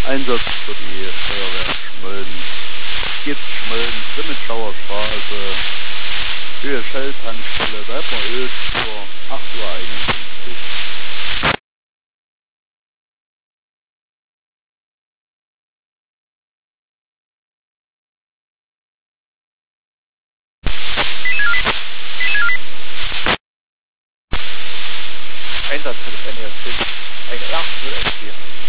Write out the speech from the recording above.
Einsatz für die Feuerwehr Schmölln. Giftschmölln, Grimmitschauer Straße, Höhe Shell-Tankstelle, da hat man Ölspur, 8:51 Uhr. Einsatz für das NES 5, eine 8 014.